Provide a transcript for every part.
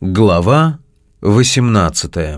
Глава 18.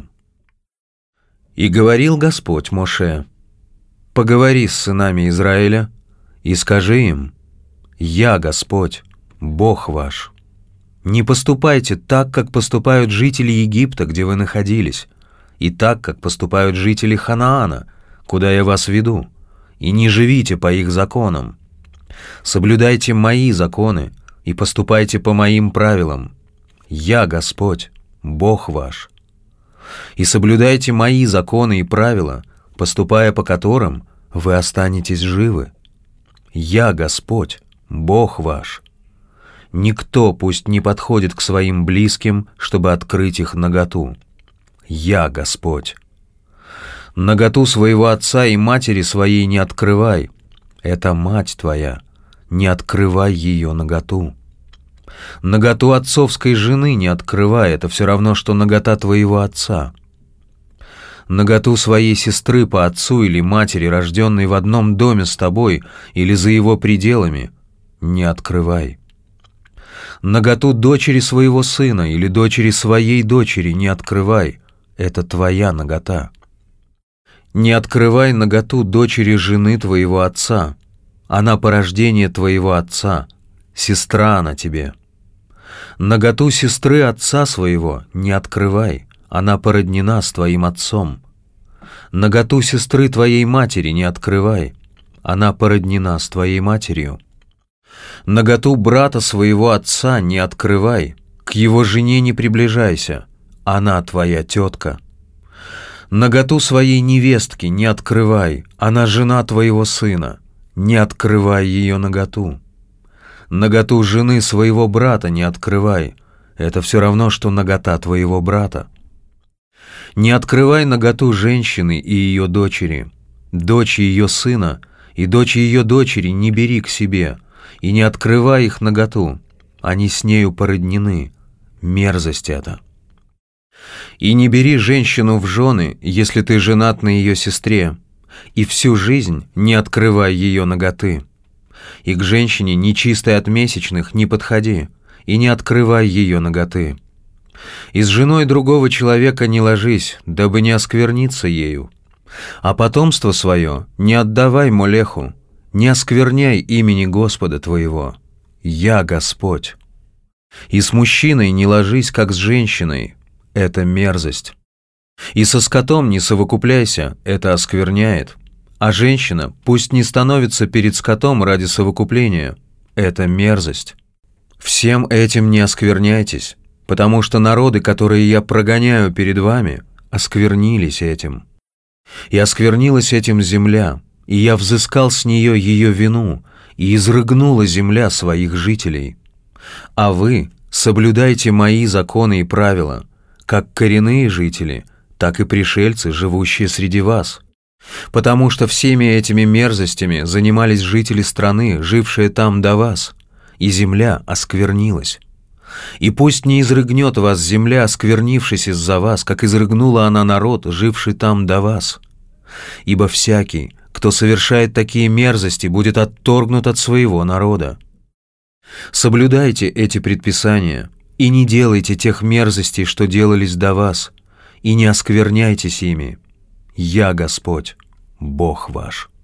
И говорил Господь Моше: «Поговори с сынами Израиля и скажи им: Я Господь, Бог ваш. Не поступайте так, как поступают жители Египта, где вы находились, и так, как поступают жители Ханаана, куда я вас веду, и не живите по их законам. Соблюдайте мои законы и поступайте по моим правилам. Я Господь, Бог ваш. И соблюдайте мои законы и правила, поступая по которым вы останетесь живы. Я Господь, Бог ваш. Никто пусть не подходит к своим близким, чтобы открыть их наготу. Я Господь. Наготу своего отца и матери своей не открывай. Это мать твоя. Не открывай ее наготу. Наготу отцовской жены не открывай, это все равно, что нагота твоего отца. Наготу своей сестры по отцу или матери, рожденной в одном доме с тобой или за его пределами, не открывай. Наготу дочери своего сына или дочери своей дочери не открывай, это твоя нагота. Не открывай наготу дочери жены твоего отца, она порождение твоего отца, сестра она тебе. Наготу сестры отца своего не открывай, она породнена с твоим отцом. Наготу сестры твоей матери не открывай, она породнена с твоей матерью. Наготу брата своего отца не открывай, к его жене не приближайся, она твоя тетка. Наготу своей невестки не открывай, она жена твоего сына, не открывай ее наготу. Наготу жены своего брата не открывай, это все равно, что нагота твоего брата. Не открывай наготу женщины и ее дочери, дочь ее сына и дочь ее дочери не бери к себе, и не открывай их наготу, они с нею породнены, мерзость это. И не бери женщину в жены, если ты женат на ее сестре, и всю жизнь не открывай ее наготы. И к женщине, нечистой от месячных, не подходи, и не открывай ее наготы. И с женой другого человека не ложись, дабы не оскверниться ею. А потомство свое не отдавай Молеху, не оскверняй имени Господа твоего. Я Господь. И с мужчиной не ложись, как с женщиной, это мерзость. И со скотом не совокупляйся, это оскверняет. А женщина пусть не становится перед скотом ради совокупления, это мерзость. Всем этим не оскверняйтесь, потому что народы, которые я прогоняю перед вами, осквернились этим. И осквернилась этим земля, и я взыскал с нее ее вину, и изрыгнула земля своих жителей. А вы соблюдайте мои законы и правила, как коренные жители, так и пришельцы, живущие среди вас. Потому что всеми этими мерзостями занимались жители страны, жившие там до вас, и земля осквернилась. И пусть не изрыгнет вас земля, осквернившись из-за вас, как изрыгнула она народ, живший там до вас. Ибо всякий, кто совершает такие мерзости, будет отторгнут от своего народа. Соблюдайте эти предписания и не делайте тех мерзостей, что делались до вас, и не оскверняйтесь ими. Я Господь, Бог ваш».